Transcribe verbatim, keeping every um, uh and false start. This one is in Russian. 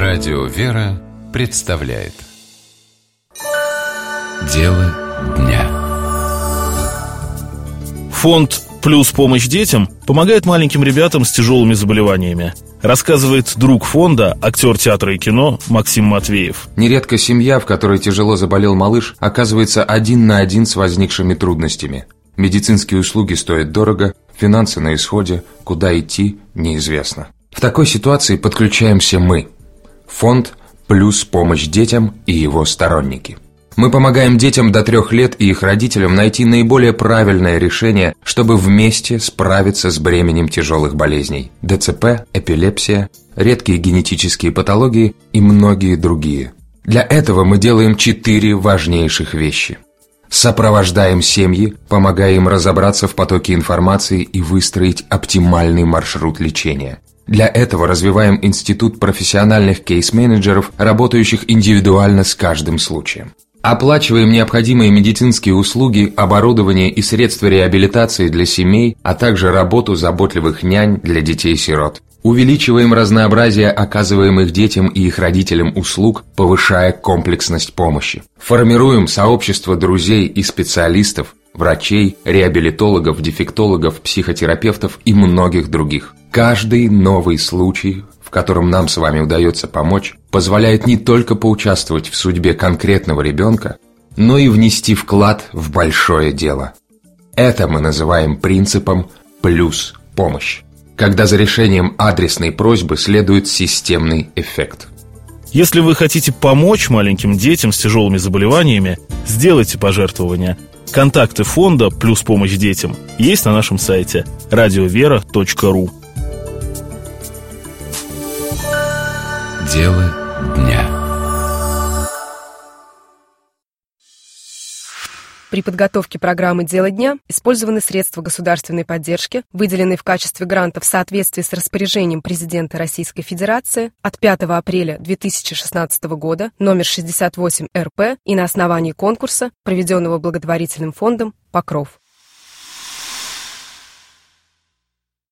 Радио «Вера» представляет Дело дня. Фонд «Плюс помощь детям» помогает маленьким ребятам с тяжелыми заболеваниями. Рассказывает друг фонда, актер театра и кино Максим Матвеев. Нередко семья, в которой тяжело заболел малыш, оказывается один на один с возникшими трудностями. Медицинские услуги стоят дорого, финансы на исходе, куда идти неизвестно. В такой ситуации подключаемся мы. Фонд «Плюс помощь детям» и его сторонники. Мы помогаем детям до трех лет и их родителям найти наиболее правильное решение, чтобы вместе справиться с бременем тяжелых болезней – ДЦП, эпилепсия, редкие генетические патологии и многие другие. Для этого мы делаем четыре важнейших вещи. Сопровождаем семьи, помогая им разобраться в потоке информации и выстроить оптимальный маршрут лечения. Для этого развиваем институт профессиональных кейс-менеджеров, работающих индивидуально с каждым случаем. Оплачиваем необходимые медицинские услуги, оборудование и средства реабилитации для семей, а также работу заботливых нянь для детей-сирот. Увеличиваем разнообразие оказываемых детям и их родителям услуг, повышая комплексность помощи. Формируем сообщество друзей и специалистов, врачей, реабилитологов, дефектологов, психотерапевтов и многих других. Каждый новый случай, в котором нам с вами удается помочь, позволяет не только поучаствовать в судьбе конкретного ребенка, но и внести вклад в большое дело. Это мы называем принципом «плюс помощь», когда за решением адресной просьбы следует системный эффект. Если вы хотите помочь маленьким детям с тяжелыми заболеваниями, сделайте пожертвования. Контакты фонда «Плюс помощь детям» есть на нашем сайте радиовера точка ру. Дело дня. При подготовке программы «Дело дня» использованы средства государственной поддержки, выделенные в качестве гранта в соответствии с распоряжением президента Российской Федерации от пятого апреля две тысячи шестнадцатого года, номер шестьдесят восемь эр пэ, и на основании конкурса, проведенного благотворительным фондом «Покров».